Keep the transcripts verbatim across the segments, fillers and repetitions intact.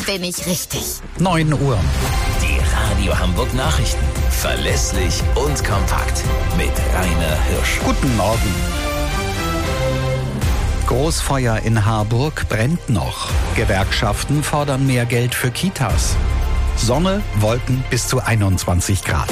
bin ich richtig. neun Uhr. Die Radio Hamburg Nachrichten. Verlässlich und kompakt. Mit Rainer Hirsch. Guten Morgen. Großfeuer in Harburg brennt noch. Gewerkschaften fordern mehr Geld für Kitas. Sonne, Wolken bis zu einundzwanzig Grad.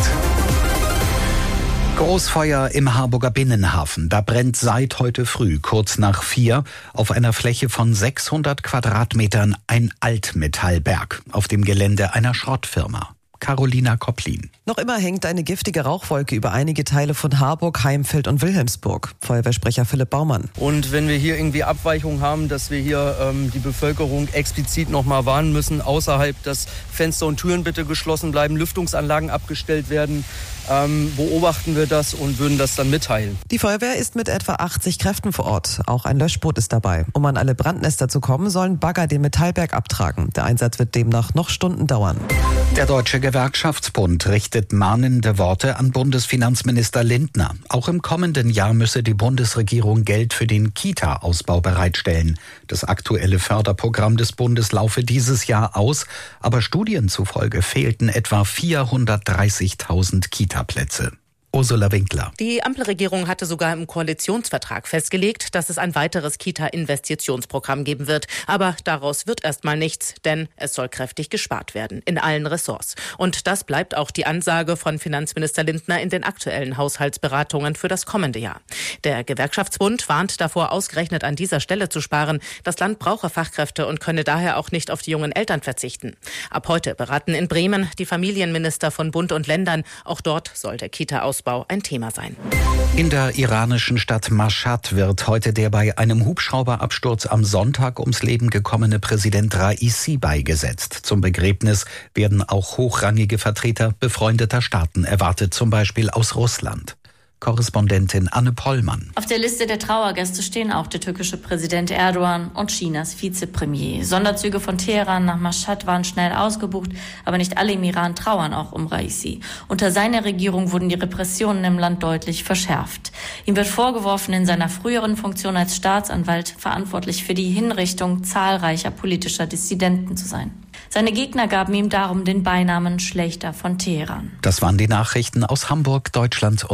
Großfeuer im Harburger Binnenhafen. Da brennt seit heute früh, kurz nach vier, auf einer Fläche von sechshundert Quadratmetern ein Altmetallberg auf dem Gelände einer Schrottfirma. Carolina Kopplin. Noch immer hängt eine giftige Rauchwolke über einige Teile von Harburg, Heimfeld und Wilhelmsburg. Feuerwehrsprecher Philipp Baumann. Und wenn wir hier irgendwie Abweichungen haben, dass wir hier ähm, die Bevölkerung explizit nochmal warnen müssen, außerhalb, dass Fenster und Türen bitte geschlossen bleiben, Lüftungsanlagen abgestellt werden, ähm, beobachten wir das und würden das dann mitteilen. Die Feuerwehr ist mit etwa achtzig Kräften vor Ort. Auch ein Löschboot ist dabei. Um an alle Brandnester zu kommen, sollen Bagger den Metallberg abtragen. Der Einsatz wird demnach noch Stunden dauern. Der Deutsche Gewerkschaftsbund richtet mahnende Worte an Bundesfinanzminister Lindner. Auch im kommenden Jahr müsse die Bundesregierung Geld für den Kita-Ausbau bereitstellen. Das aktuelle Förderprogramm des Bundes laufe dieses Jahr aus, aber Studien zufolge fehlten etwa vierhundertdreißigtausend Kita-Plätze. Ursula Winkler. Die Ampelregierung hatte sogar im Koalitionsvertrag festgelegt, dass es ein weiteres Kita-Investitionsprogramm geben wird. Aber daraus wird erstmal nichts, denn es soll kräftig gespart werden in allen Ressorts. Und das bleibt auch die Ansage von Finanzminister Lindner in den aktuellen Haushaltsberatungen für das kommende Jahr. Der Gewerkschaftsbund warnt davor, ausgerechnet an dieser Stelle zu sparen. Das Land brauche Fachkräfte und könne daher auch nicht auf die jungen Eltern verzichten. Ab heute beraten in Bremen die Familienminister von Bund und Ländern. Auch dort soll der Kita-Ausbau ein Thema sein. In der iranischen Stadt Mashhad wird heute der bei einem Hubschrauberabsturz am Sonntag ums Leben gekommene Präsident Raisi beigesetzt. Zum Begräbnis werden auch hochrangige Vertreter befreundeter Staaten erwartet, zum Beispiel aus Russland. Korrespondentin Anne Pollmann. Auf der Liste der Trauergäste stehen auch der türkische Präsident Erdogan und Chinas Vizepremier. Sonderzüge von Teheran nach Mashhad waren schnell ausgebucht, aber nicht alle im Iran trauern auch um Raisi. Unter seiner Regierung wurden die Repressionen im Land deutlich verschärft. Ihm wird vorgeworfen, in seiner früheren Funktion als Staatsanwalt verantwortlich für die Hinrichtung zahlreicher politischer Dissidenten zu sein. Seine Gegner gaben ihm darum den Beinamen Schlächter von Teheran. Das waren die Nachrichten aus Hamburg, Deutschland und